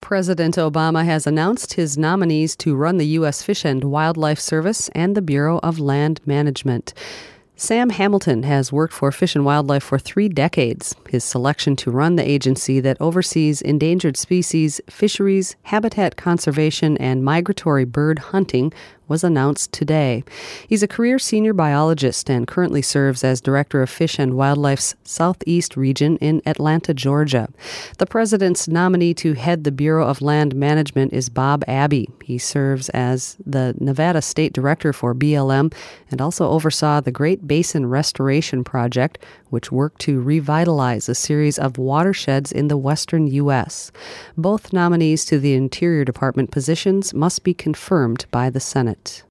President Obama has announced his nominees to run the U.S. Fish and Wildlife Service and the Bureau of Land Management. Sam Hamilton has worked for Fish and Wildlife for 3 decades. His selection to run the agency that oversees endangered species, fisheries, habitat conservation, and migratory bird hunting was announced today. He's a career senior biologist and currently serves as director of Fish and Wildlife's Southeast region in Atlanta, Georgia. The president's nominee to head the Bureau of Land Management is Bob Abbey. He serves as the Nevada State Director for BLM and also oversaw the Great Basin Restoration Project, which worked to revitalize a series of watersheds in the western U.S. Both nominees to the Interior Department positions must be confirmed by the Senate.